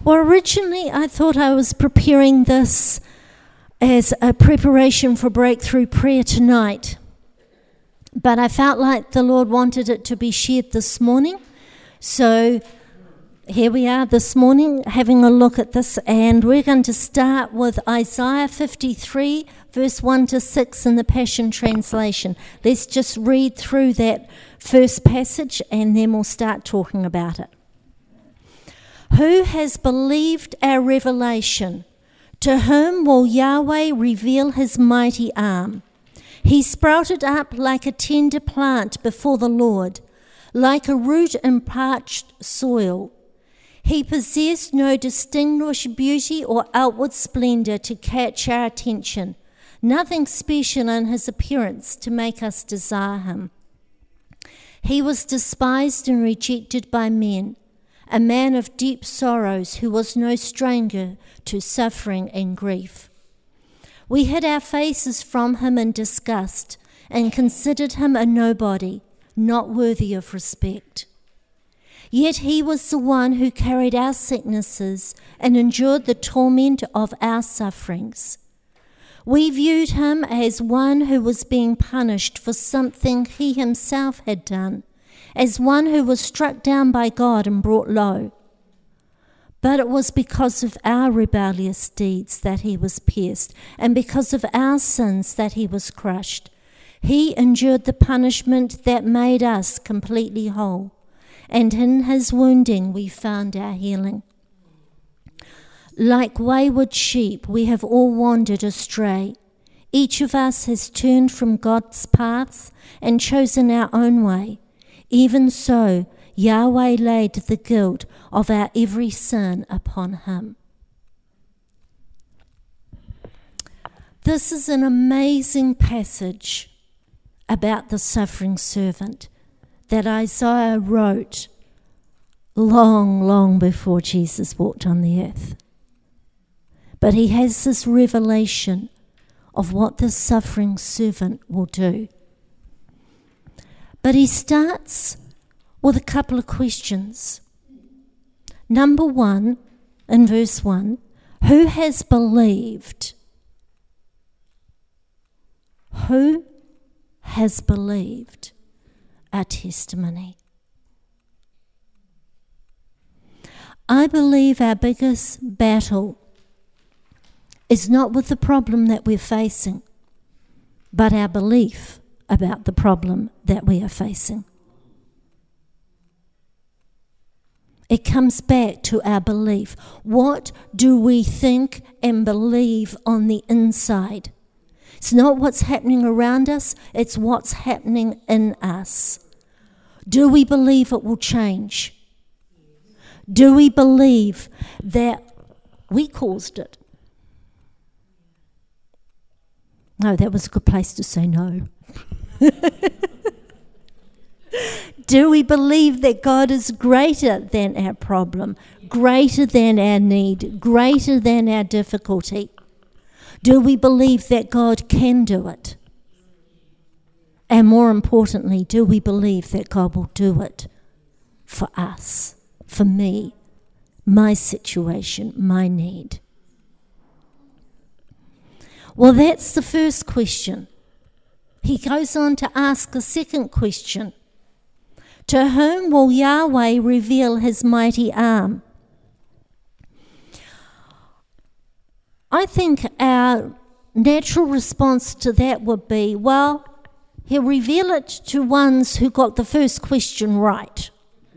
Well, originally I thought I was preparing this as a preparation for breakthrough prayer tonight, but I felt like the Lord wanted it to be shared this morning. So here we are this morning having a look at this, and we're going to start with Isaiah 53, verse 1 to 6 in the Passion Translation. Let's just read through that first passage and then we'll start talking about it. Who has believed our revelation? To whom will Yahweh reveal his mighty arm? He sprouted up like a tender plant before the Lord, like a root in parched soil. He possessed no distinguished beauty or outward splendor to catch our attention, nothing special in his appearance to make us desire him. He was despised and rejected by men, a man of deep sorrows who was no stranger to suffering and grief. We hid our faces from him in disgust and considered him a nobody, not worthy of respect. Yet he was the one who carried our sicknesses and endured the torment of our sufferings. We viewed him as one who was being punished for something he himself had done, as one who was struck down by God and brought low. But it was because of our rebellious deeds that he was pierced, and because of our sins that he was crushed. He endured the punishment that made us completely whole, and in his wounding we found our healing. Like wayward sheep, we have all wandered astray. Each of us has turned from God's paths and chosen our own way. Even so, Yahweh laid the guilt of our every sin upon him. This is an amazing passage about the suffering servant that Isaiah wrote long before Jesus walked on the earth. But he has this revelation of what this suffering servant will do. But he starts with a couple of questions. Number one, in verse 1, who has believed? Who has believed our testimony? I believe our biggest battle is not with the problem that we're facing, but our belief about the problem that we are facing. It comes back to our belief. What do we think and believe on the inside? It's not what's happening around us, it's what's happening in us. Do we believe it will change? Do we believe that we caused it? No, that was a good place to say no. Do we believe that God is greater than our problem, greater than our need, greater than our difficulty? Do we believe that God can do it? And more importantly, do we believe that God will do it for us, for me, my situation, my need? Well, that's the first question. He goes on to ask a second question. To whom will Yahweh reveal his mighty arm? I think our natural response to that would be, well, he'll reveal it to ones who got the first question right.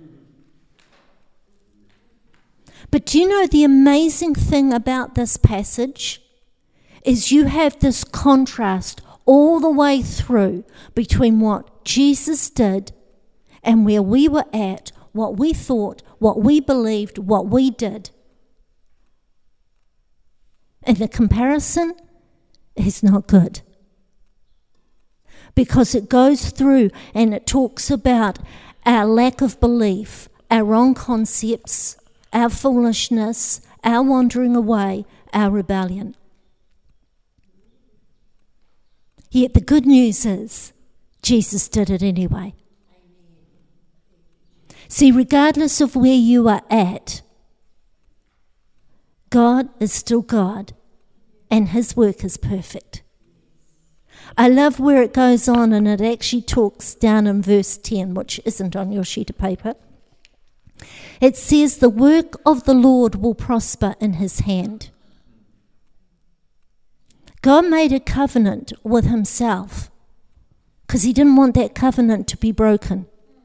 But do you know the amazing thing about this passage is you have this contrast all the way through between what Jesus did and where we were at, what we thought, what we believed, what we did. And the comparison is not good. Because it goes through and it talks about our lack of belief, our wrong concepts, our foolishness, our wandering away, our rebellion. Yet the good news is Jesus did it anyway. See, regardless of where you are at, God is still God, and his work is perfect. I love where it goes on, and it actually talks down in verse 10, which isn't on your sheet of paper. It says, the work of the Lord will prosper in his hand. God made a covenant with himself because he didn't want that covenant to be broken.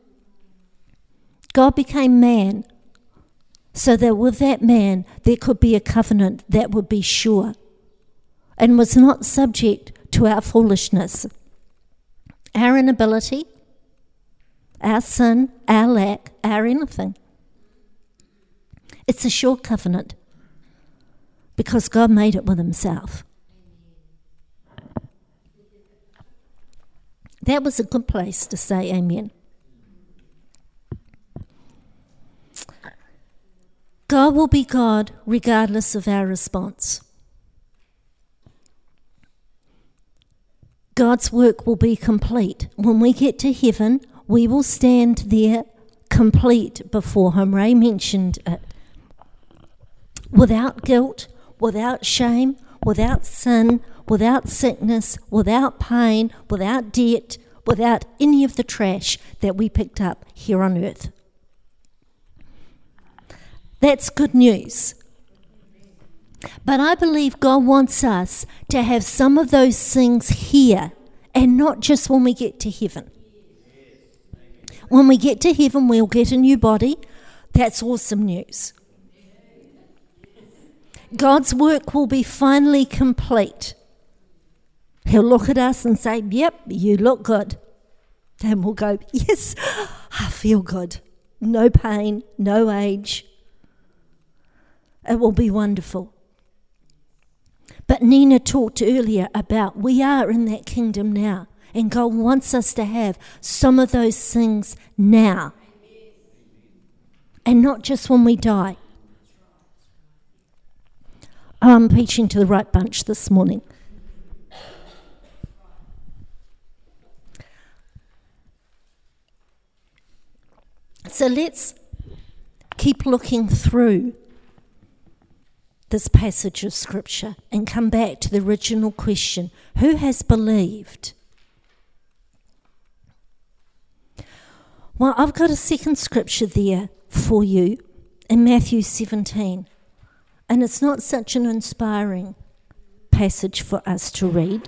God became man so that with that man there could be a covenant that would be sure and was not subject to our foolishness, our inability, our sin, our lack, our anything. It's a sure covenant because God made it with himself. That was a good place to say amen. God will be God regardless of our response. God's work will be complete. When we get to heaven, we will stand there complete before him. Ray mentioned it. Without guilt, without shame, without sin, without sickness, without pain, without debt, without any of the trash that we picked up here on earth. That's good news. But I believe God wants us to have some of those things here and not just when we get to heaven. When we get to heaven, we'll get a new body. That's awesome news. God's work will be finally complete. He'll look at us and say, yep, you look good. And we'll go, yes, I feel good. No pain, no age. It will be wonderful. But Nina talked earlier about we are in that kingdom now. And God wants us to have some of those things now. And not just when we die. I'm preaching to the right bunch this morning. So let's keep looking through this passage of Scripture and come back to the original question. Who has believed? Well, I've got a second scripture there for you in Matthew 17. And it's not such an inspiring passage for us to read.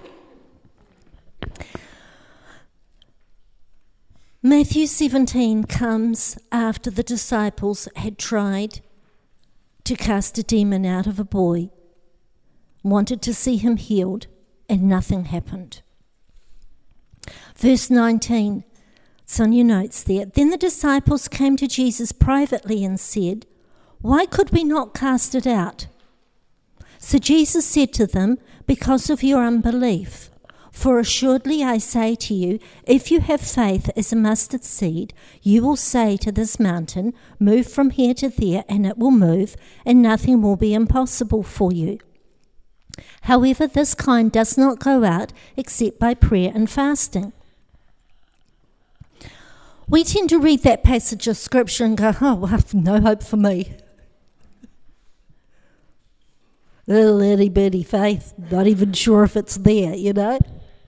Matthew 17 comes after the disciples had tried to cast a demon out of a boy, wanted to see him healed, and nothing happened. Verse 19, it's on your notes there. Then the disciples came to Jesus privately and said, why could we not cast it out? So Jesus said to them, because of your unbelief. For assuredly I say to you, if you have faith as a mustard seed, you will say to this mountain, move from here to there, and it will move, and nothing will be impossible for you. However, this kind does not go out except by prayer and fasting. We tend to read that passage of Scripture and go, oh, well, no hope for me. Little itty bitty faith, not even sure if it's there, you know.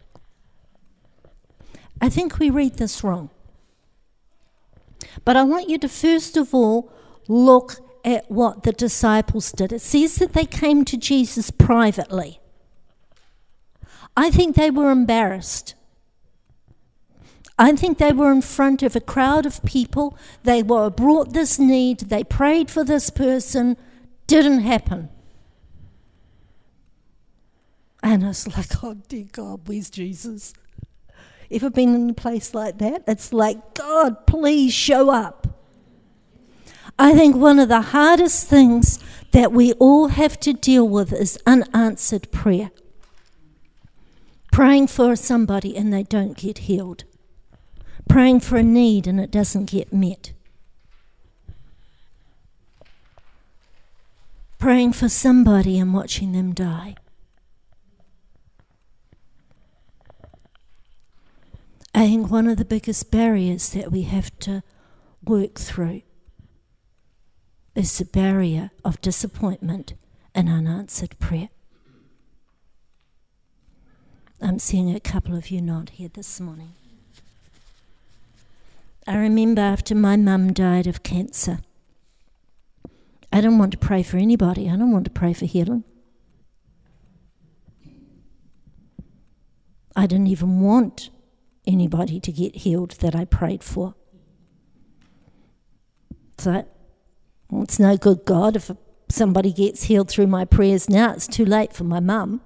I think we read this wrong. But I want you to first of all look at what the disciples did. It says that they came to Jesus privately. I think they were embarrassed. I think they were in front of a crowd of people. They were brought this need. They prayed for this person. Didn't happen. And it's like, oh dear God, where's Jesus? Ever been in a place like that? It's like, God, please show up. I think one of the hardest things that we all have to deal with is unanswered prayer. Praying for somebody and they don't get healed. Praying for a need and it doesn't get met. Praying for somebody and watching them die. I think one of the biggest barriers that we have to work through is the barrier of disappointment an unanswered prayer. I'm seeing a couple of you nod here this morning. I remember after my mum died of cancer, I didn't want to pray for anybody. I didn't want to pray for healing. I didn't even want anybody to get healed that I prayed for. So, well, it's no good, God, if somebody gets healed through my prayers now. It's too late for my mum.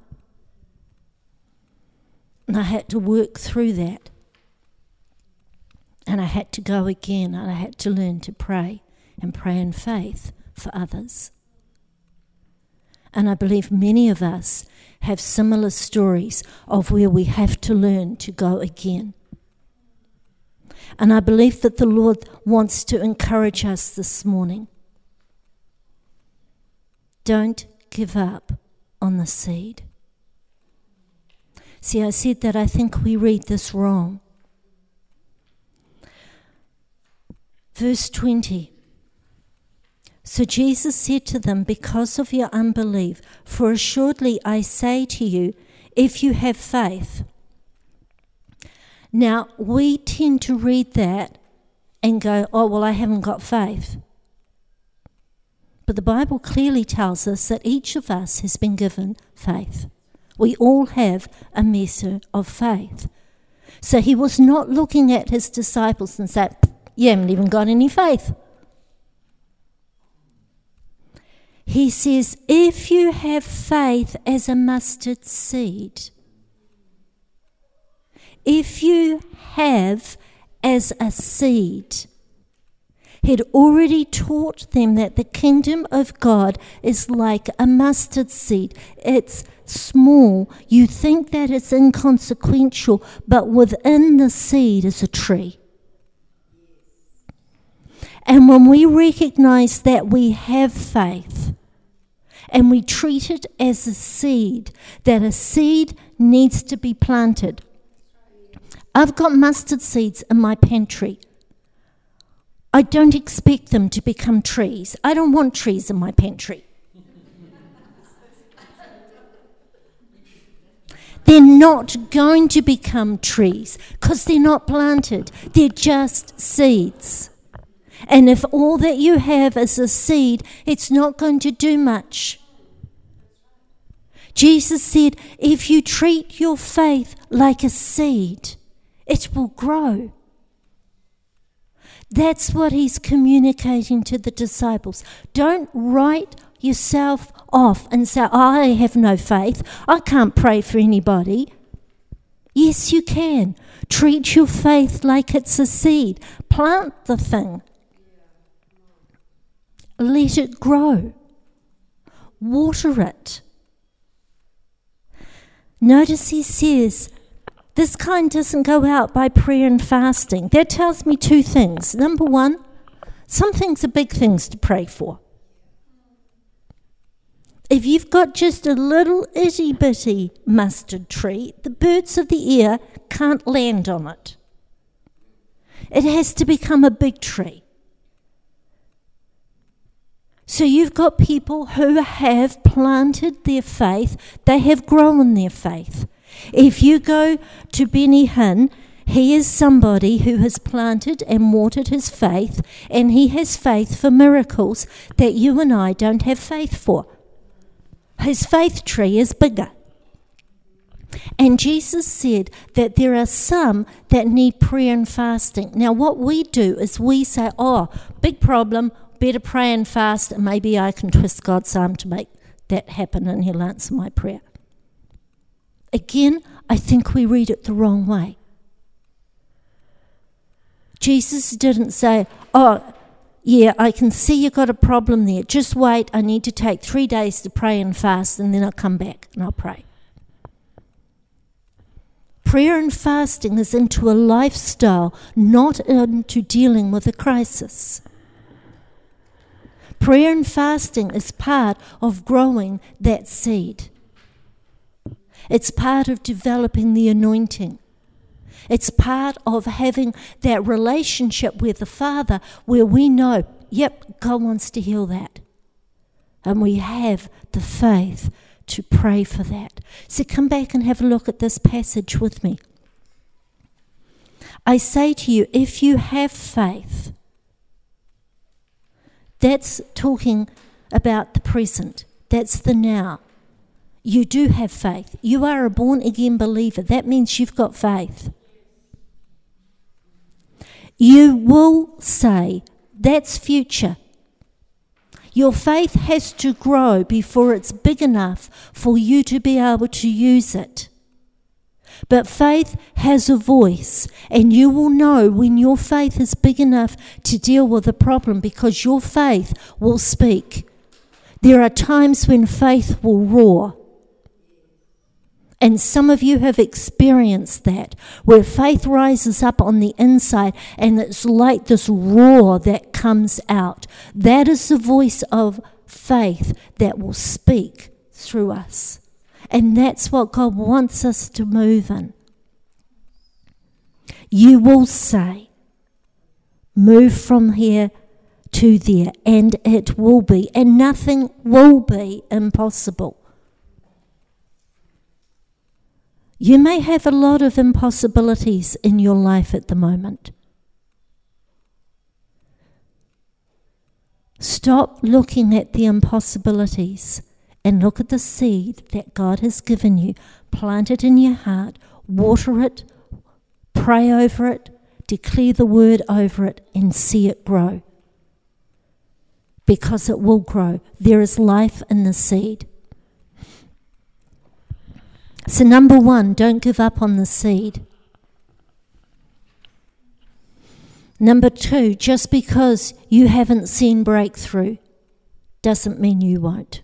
And I had to work through that. And I had to go again, and I had to learn to pray and pray in faith for others. And I believe many of us have similar stories of where we have to learn to go again. And I believe that the Lord wants to encourage us this morning. Don't give up on the seed. See, I said that I think we read this wrong. Verse 20. So Jesus said to them, because of your unbelief, for assuredly I say to you, if you have faith. Now, we tend to read that and go, oh, well, I haven't got faith. But the Bible clearly tells us that each of us has been given faith. We all have a measure of faith. So he was not looking at his disciples and saying, you haven't even got any faith. He says, if you have faith as a mustard seed, if you have as a seed, he'd already taught them that the kingdom of God is like a mustard seed. It's small. You think that it's inconsequential, but within the seed is a tree. And when we recognize that we have faith and we treat it as a seed, that a seed needs to be planted. I've got mustard seeds in my pantry. I don't expect them to become trees. I don't want trees in my pantry. They're not going to become trees because they're not planted. They're just seeds. And if all that you have is a seed, it's not going to do much. Jesus said, if you treat your faith like a seed, it will grow. That's what he's communicating to the disciples. Don't write yourself off and say, I have no faith. I can't pray for anybody. Yes, you can. Treat your faith like it's a seed. Plant the thing. Let it grow. Water it. Notice he says, this kind doesn't go out by prayer and fasting. That tells me two things. Number one, some things are big things to pray for. If you've got just a little itty-bitty mustard tree, the birds of the air can't land on it. It has to become a big tree. So you've got people who have planted their faith, they have grown their faith. If you go to Benny Hinn, he is somebody who has planted and watered his faith, and he has faith for miracles that you and I don't have faith for. His faith tree is bigger. And Jesus said that there are some that need prayer and fasting. Now what we do is we say, oh, big problem, better pray and fast, and maybe I can twist God's arm to make that happen and he'll answer my prayer. Again, I think we read it the wrong way. Jesus didn't say, oh, yeah, I can see you've got a problem there. Just wait, I need to take 3 days to pray and fast, and then I'll come back and I'll pray. Prayer and fasting is into a lifestyle, not into dealing with a crisis. Prayer and fasting is part of growing that seed. It's part of developing the anointing. It's part of having that relationship with the Father where we know, yep, God wants to heal that. And we have the faith to pray for that. So come back and have a look at this passage with me. I say to you, if you have faith, that's talking about the present. That's the now. You do have faith. You are a born-again believer. That means you've got faith. You will say, that's future. Your faith has to grow before it's big enough for you to be able to use it. But faith has a voice, and you will know when your faith is big enough to deal with a problem because your faith will speak. There are times when faith will roar. And some of you have experienced that, where faith rises up on the inside and it's like this roar that comes out. That is the voice of faith that will speak through us. And that's what God wants us to move in. You will say, move from here to there, and it will be, and nothing will be impossible. You may have a lot of impossibilities in your life at the moment. Stop looking at the impossibilities and look at the seed that God has given you. Plant it in your heart, water it, pray over it, declare the word over it, and see it grow. Because it will grow. There is life in the seed. So number one, don't give up on the seed. Number two, just because you haven't seen breakthrough doesn't mean you won't.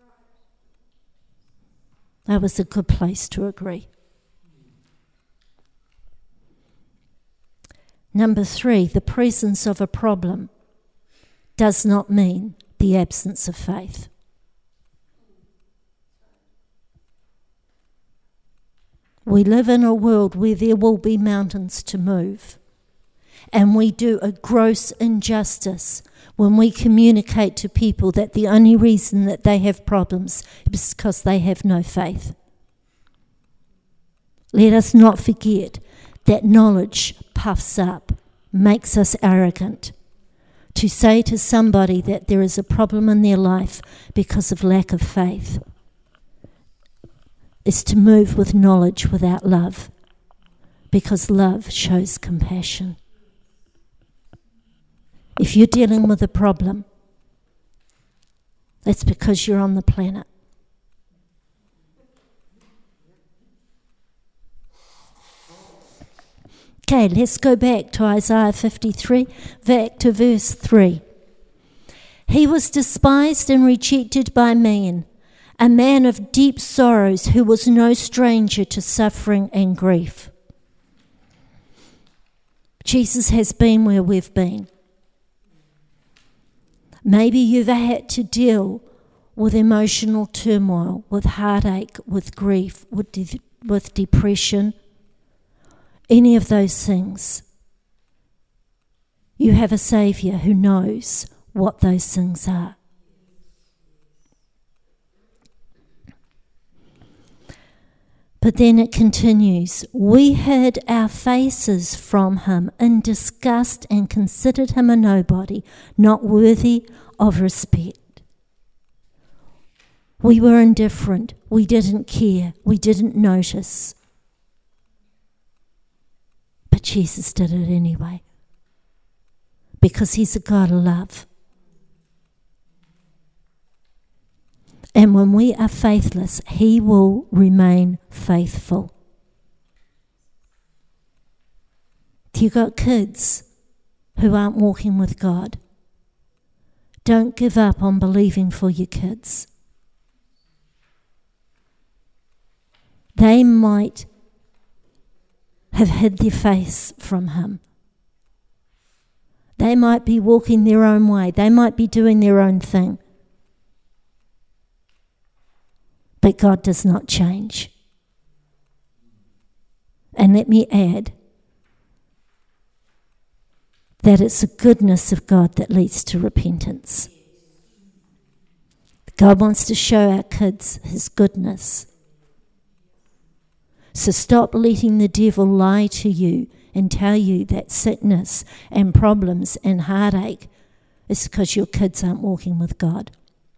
That was a good place to agree. Number three, the presence of a problem does not mean the absence of faith. We live in a world where there will be mountains to move. And we do a gross injustice when we communicate to people that the only reason that they have problems is because they have no faith. Let us not forget that knowledge puffs up, makes us arrogant. To say to somebody that there is a problem in their life because of lack of faith is to move with knowledge without love, because love shows compassion. If you're dealing with a problem, that's because you're on the planet. Okay, let's go back to Isaiah 53, back to verse 3. He was despised and rejected by men, a man of deep sorrows who was no stranger to suffering and grief. Jesus has been where we've been. Maybe you've had to deal with emotional turmoil, with heartache, with grief, with depression, any of those things. You have a Saviour who knows what those things are. But then it continues, we hid our faces from him in disgust and considered him a nobody, not worthy of respect. We were indifferent. We didn't care. We didn't notice. But Jesus did it anyway, because he's a God of love. And when we are faithless, he will remain faithful. If you've got kids who aren't walking with God, don't give up on believing for your kids. They might have hid their face from him. They might be walking their own way. They might be doing their own thing. But God does not change. And let me add that it's the goodness of God that leads to repentance. God wants to show our kids his goodness. So stop letting the devil lie to you and tell you that sickness and problems and heartache is because your kids aren't walking with God.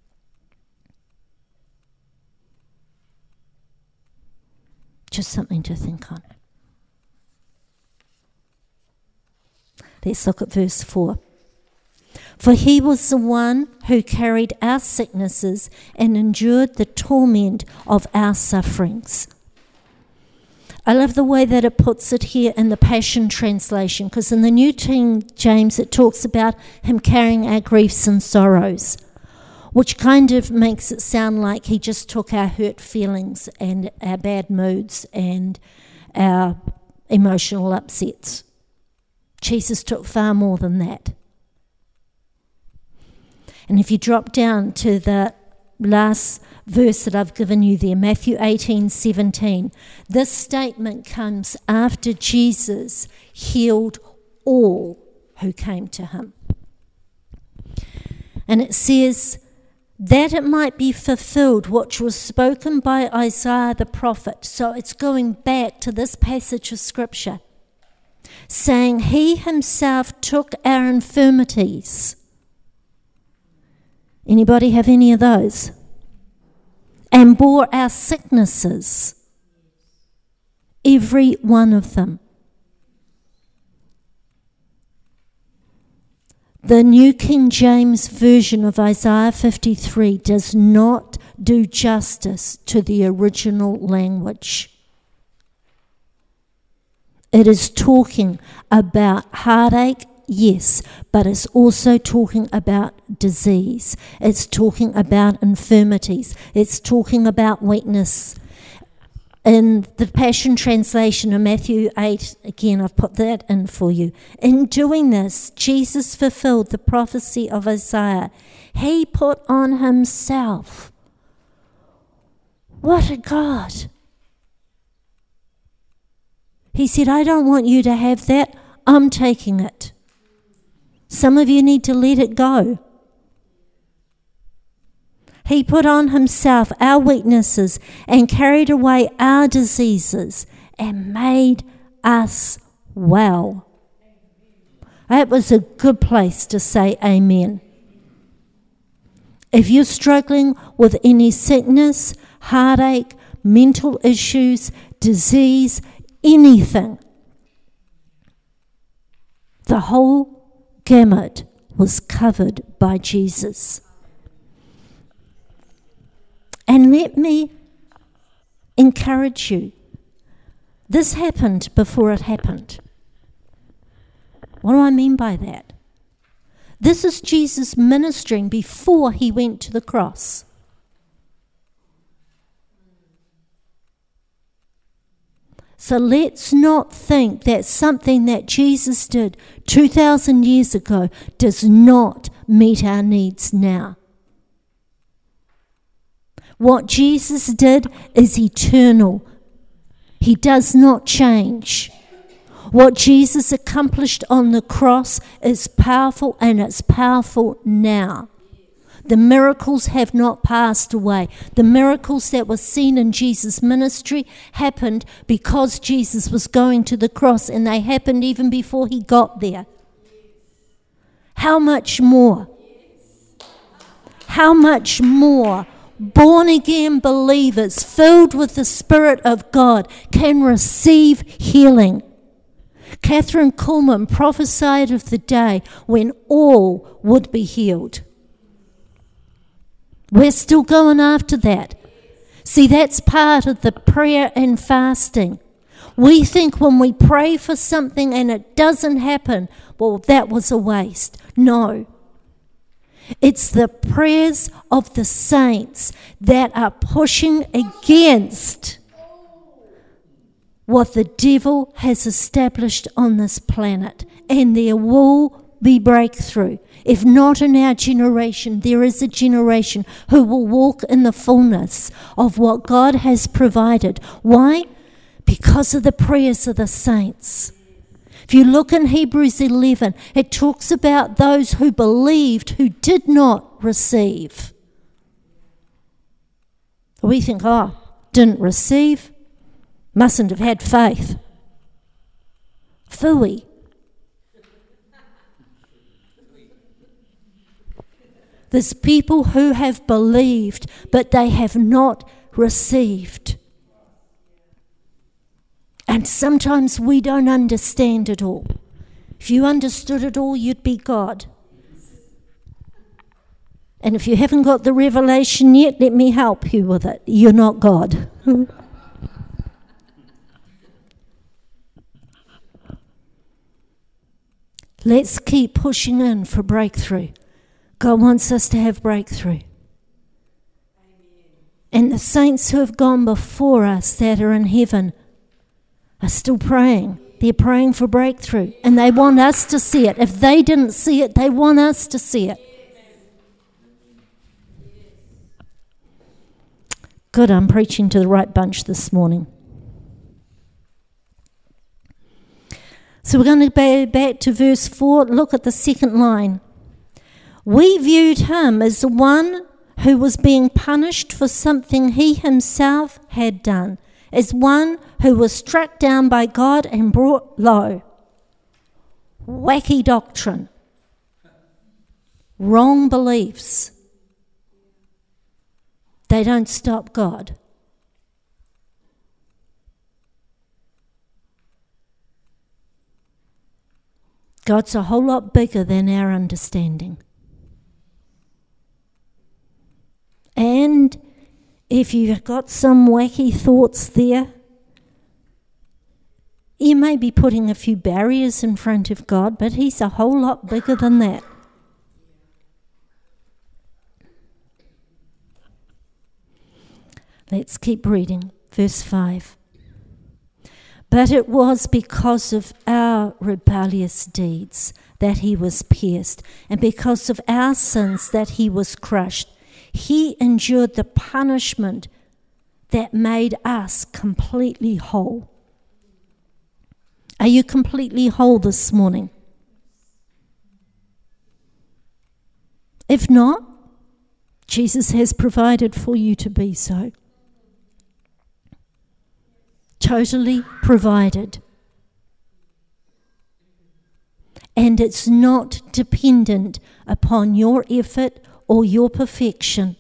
Just something to think on. Let's look at verse 4. For he was the one who carried our sicknesses and endured the torment of our sufferings. I love the way that it puts it here in the Passion Translation, because in the New King James it talks about him carrying our griefs and sorrows, which kind of makes it sound like he just took our hurt feelings and our bad moods and our emotional upsets. Jesus took far more than that. And if you drop down to the last verse that I've given you there, Matthew 18:17, this statement comes after Jesus healed all who came to him. And it says, that it might be fulfilled which was spoken by Isaiah the prophet. So it's going back to this passage of scripture, saying he himself took our infirmities. Anybody have any of those? And bore our sicknesses, every one of them. The New King James Version of Isaiah 53 does not do justice to the original language. It is talking about heartache, yes, but it's also talking about disease. It's talking about infirmities. It's talking about weakness. In the Passion Translation of Matthew 8, again, I've put that in for you. In doing this, Jesus fulfilled the prophecy of Isaiah. He put on himself. What a God. He said, I don't want you to have that. I'm taking it. Some of you need to let it go. He put on himself our weaknesses and carried away our diseases and made us well. That was a good place to say amen. If you're struggling with any sickness, heartache, mental issues, disease, anything, the whole gamut was covered by Jesus. And let me encourage you. This happened before it happened. What do I mean by that? This is Jesus ministering before he went to the cross. So let's not think that something that Jesus did 2,000 years ago does not meet our needs now. What Jesus did is eternal. He does not change. What Jesus accomplished on the cross is powerful, and it's powerful now. The miracles have not passed away. The miracles that were seen in Jesus' ministry happened because Jesus was going to the cross, and they happened even before he got there. How much more? How much more born-again believers filled with the Spirit of God can receive healing? Catherine Kuhlman prophesied of the day when all would be healed. We're still going after that. See, that's part of the prayer and fasting. We think when we pray for something and it doesn't happen, well, that was a waste. No. It's the prayers of the saints that are pushing against what the devil has established on this planet. And there will be breakthrough. If not in our generation, there is a generation who will walk in the fullness of what God has provided. Why? Because of the prayers of the saints. If you look in Hebrews 11, it talks about those who believed who did not receive. We think, oh, didn't receive, mustn't have had faith. Phooey. There's people who have believed, but they have not received. And sometimes we don't understand it all. If you understood it all, you'd be God. And if you haven't got the revelation yet, let me help you with it. You're not God. Let's keep pushing in for breakthrough. God wants us to have breakthrough. And the saints who have gone before us that are in heaven are still praying. They're praying for breakthrough. And they want us to see it. If they didn't see it, they want us to see it. Good, I'm preaching to the right bunch this morning. So we're going to go back to verse 4. Look at the second line. We viewed him as the one who was being punished for something he himself had done, as one who was struck down by God and brought low. Wacky doctrine. Wrong beliefs. They don't stop God. God's a whole lot bigger than our understanding. And if you've got some wacky thoughts there, you may be putting a few barriers in front of God, but he's a whole lot bigger than that. Let's keep reading. Verse 5. But it was because of our rebellious deeds that he was pierced, and because of our sins that he was crushed. He endured the punishment that made us completely whole. Are you completely whole this morning? If not, Jesus has provided for you to be so. Totally provided. And it's not dependent upon your effort or your perfection.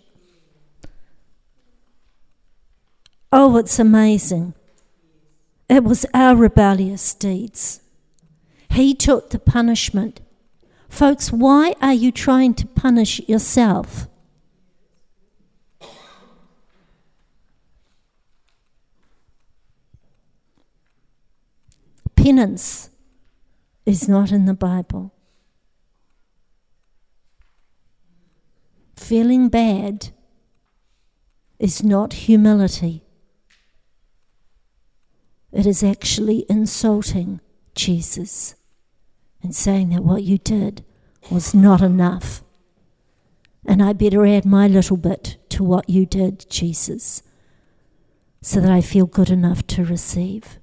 Oh, it's amazing. It was our rebellious deeds. He took the punishment. Folks, why are you trying to punish yourself? Penance is not in the Bible. Feeling bad is not humility. It is actually insulting Jesus and saying that what you did was not enough. And I better add my little bit to what you did, Jesus, so that I feel good enough to receive.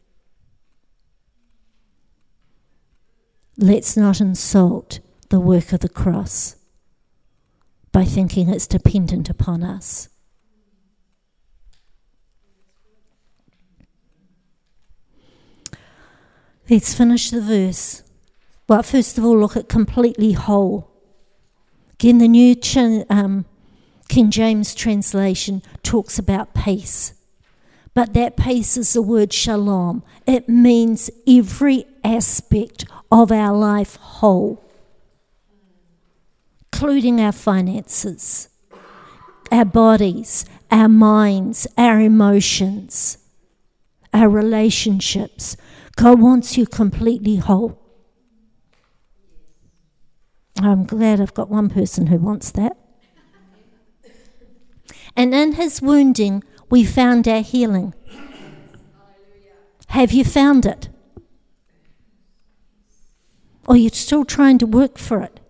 Let's not insult the work of the cross by thinking it's dependent upon us. Let's finish the verse. Well, first of all, look at completely whole. Again, the New King James translation talks about peace. But that peace is the word shalom. It means every aspect of our life whole, including our finances, our bodies, our minds, our emotions, our relationships. God wants you completely whole. I'm glad I've got one person who wants that. And in his wounding, we found our healing. Have you found it? Or you're still trying to work for it?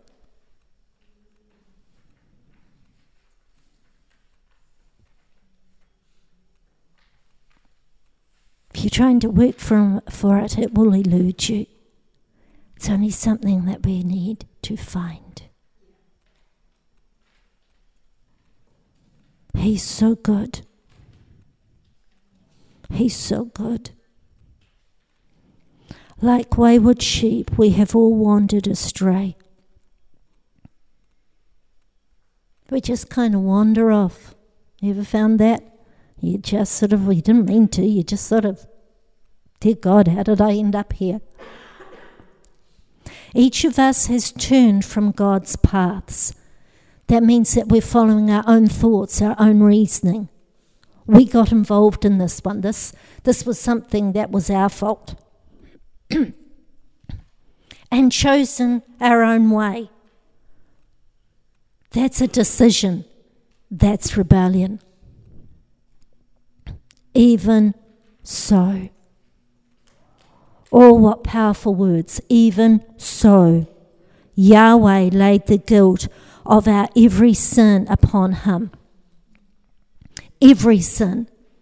If you're trying to work for it, it will elude you. It's only something that we need to find. He's so good. He's so good. Like wayward sheep, we have all wandered astray. We just kind of wander off. You ever found that? You just sort of, you didn't mean to, you just sort of, dear God, how did I end up here? Each of us has turned from God's paths. That means that we're following our own thoughts, our own reasoning. We got involved in this one. This was something that was our fault. And chosen our own way. That's a decision. That's rebellion. Even so. Oh, what powerful words. Even so. Yahweh laid the guilt of our every sin upon him. Every sin.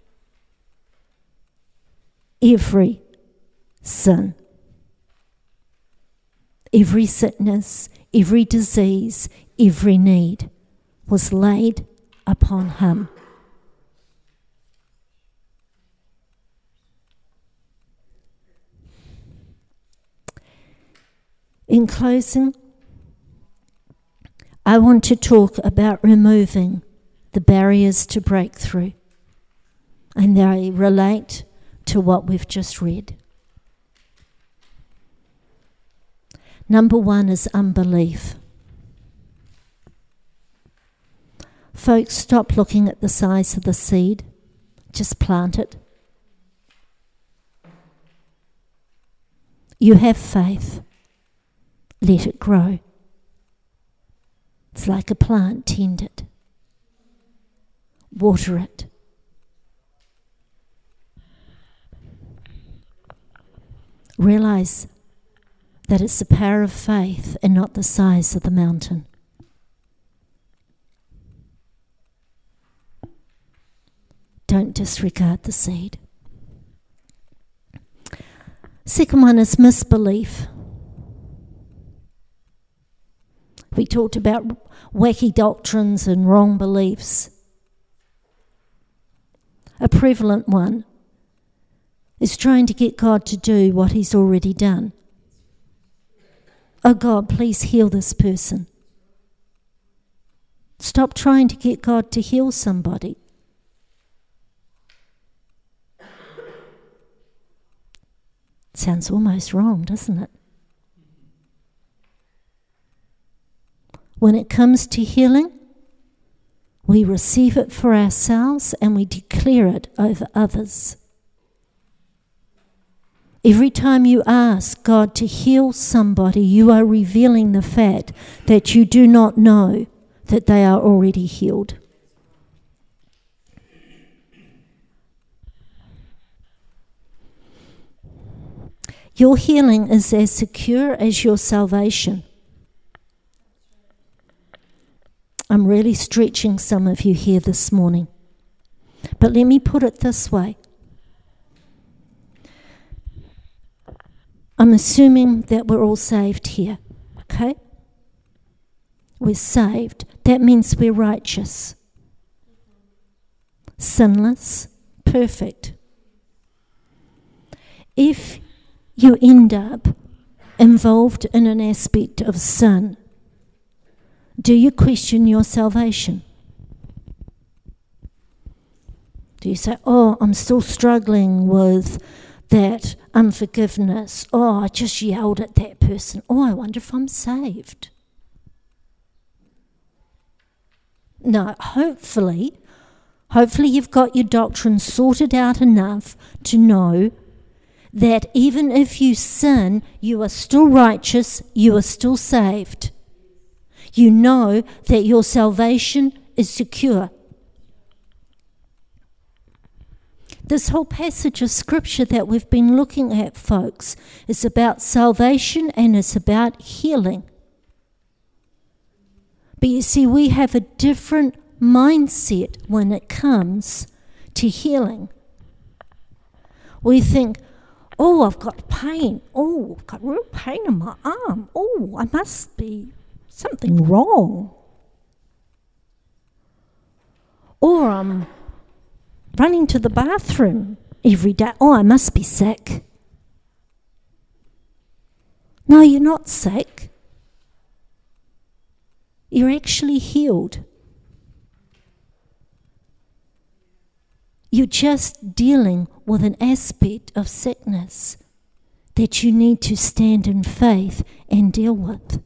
Every sin. Every sickness, every disease, every need was laid upon him. In closing, I want to talk about removing the barriers to breakthrough, and they relate to what we've just read. Number one is unbelief. Folks, stop looking at the size of the seed. Just plant it. You have faith. Let it grow. It's like a plant. Tend it. Water it. Realize that it's the power of faith and not the size of the mountain. Don't disregard the seed. Second one is misbelief. We talked about wacky doctrines and wrong beliefs. A prevalent one is trying to get God to do what he's already done. Oh God, please heal this person. Stop trying to get God to heal somebody. Sounds almost wrong, doesn't it? When it comes to healing, we receive it for ourselves and we declare it over others. Every time you ask God to heal somebody, you are revealing the fact that you do not know that they are already healed. Your healing is as secure as your salvation. I'm really stretching some of you here this morning. But let me put it this way. I'm assuming that we're all saved here, okay? We're saved. That means we're righteous, sinless, perfect. If you end up involved in an aspect of sin, do you question your salvation? Do you say, oh, I'm still struggling with that unforgiveness. Oh, I just yelled at that person. Oh, I wonder if I'm saved. No, hopefully you've got your doctrine sorted out enough to know that even if you sin, you are still righteous, you are still saved. You know that your salvation is secure. This whole passage of scripture that we've been looking at, folks, is about salvation and it's about healing. But you see, we have a different mindset when it comes to healing. We think, oh, I've got pain. Oh, I've got real pain in my arm. Oh, I must be something wrong. Or I'm running to the bathroom every day. Oh, I must be sick. No, you're not sick. You're actually healed. You're just dealing with an aspect of sickness that you need to stand in faith and deal with.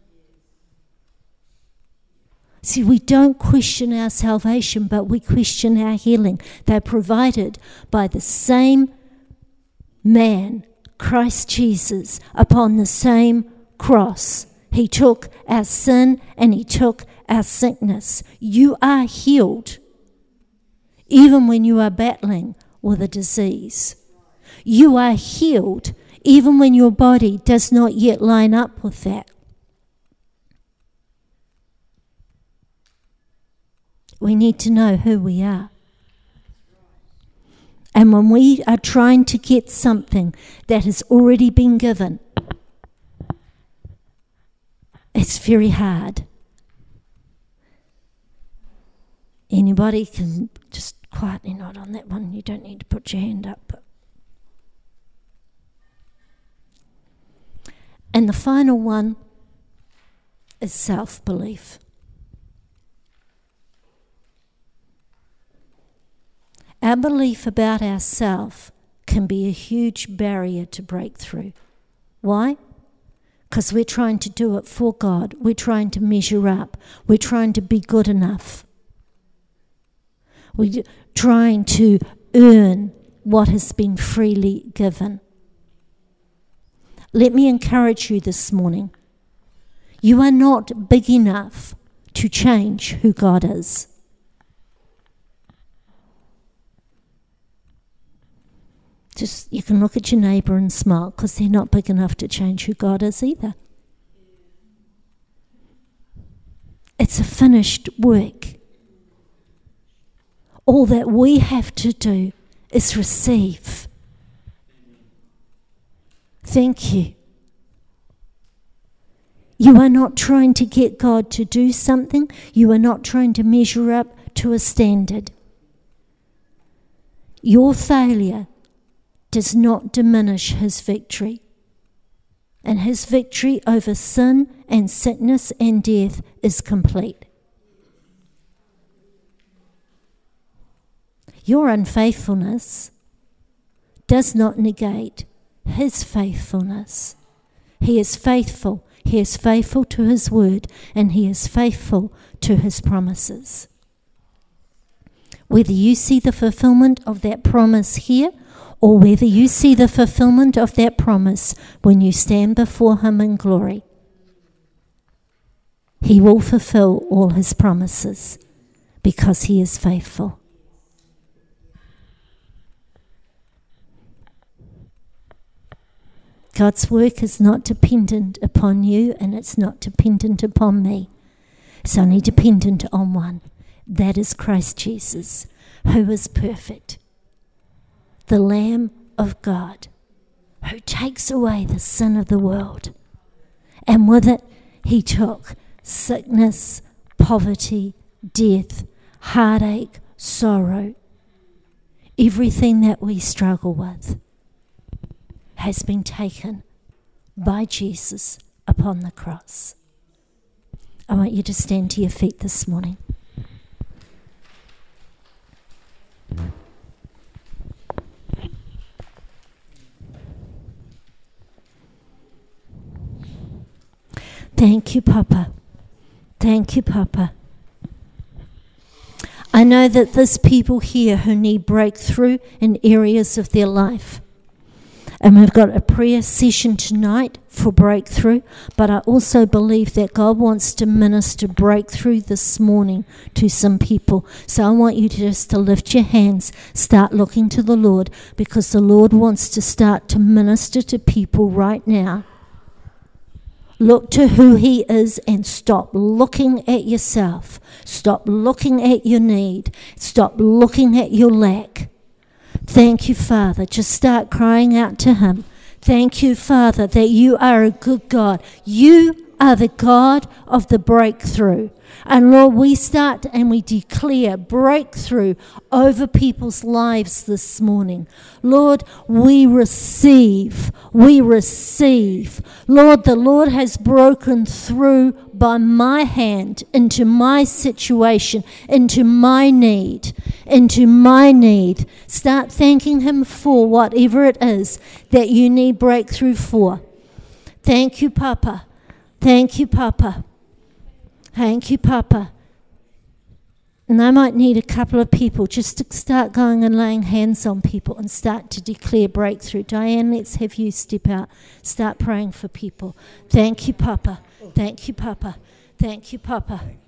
See, we don't question our salvation, but we question our healing. They're provided by the same man, Christ Jesus, upon the same cross. He took our sin and he took our sickness. You are healed, even when you are battling with a disease. You are healed, even when your body does not yet line up with that. We need to know who we are. And when we are trying to get something that has already been given, it's very hard. Anybody can just quietly nod on that one. You don't need to put your hand up. And the final one is self-belief. Our belief about ourselves can be a huge barrier to breakthrough. Why? Because we're trying to do it for God. We're trying to measure up. We're trying to be good enough. We're trying to earn what has been freely given. Let me encourage you this morning. You are not big enough to change who God is. Just, you can look at your neighbour and smile, because they're not big enough to change who God is either. It's a finished work. All that we have to do is receive. Thank you. You are not trying to get God to do something. You are not trying to measure up to a standard. Your failure does not diminish his victory. And his victory over sin and sickness and death is complete. Your unfaithfulness does not negate his faithfulness. He is faithful. He is faithful to his word, and he is faithful to his promises. Whether you see the fulfillment of that promise here, or whether you see the fulfillment of that promise when you stand before him in glory, he will fulfill all his promises because he is faithful. God's work is not dependent upon you, and it's not dependent upon me. It's only dependent on one. That is Christ Jesus, who is perfect. The Lamb of God, who takes away the sin of the world. And with it, he took sickness, poverty, death, heartache, sorrow. Everything that we struggle with has been taken by Jesus upon the cross. I want you to stand to your feet this morning. Thank you, Papa. Thank you, Papa. I know that there's people here who need breakthrough in areas of their life. And we've got a prayer session tonight for breakthrough, but I also believe that God wants to minister breakthrough this morning to some people. So I want you to just to lift your hands, start looking to the Lord, because the Lord wants to start to minister to people right now. Look to who he is and stop looking at yourself. Stop looking at your need. Stop looking at your lack. Thank you, Father. Just start crying out to him. Thank you, Father, that you are a good God. You are the God of the breakthrough. And Lord, we start and we declare breakthrough over people's lives this morning. Lord, we receive. Lord, the Lord has broken through by my hand into my situation, into my need. Start thanking Him for whatever it is that you need breakthrough for. Thank you, Papa. Thank you, Papa. Thank you, Papa. And I might need a couple of people just to start going and laying hands on people and start to declare breakthrough. Diane, let's have you step out. Start praying for people. Thank you, Papa. Thank you, Papa. Thank you, Papa.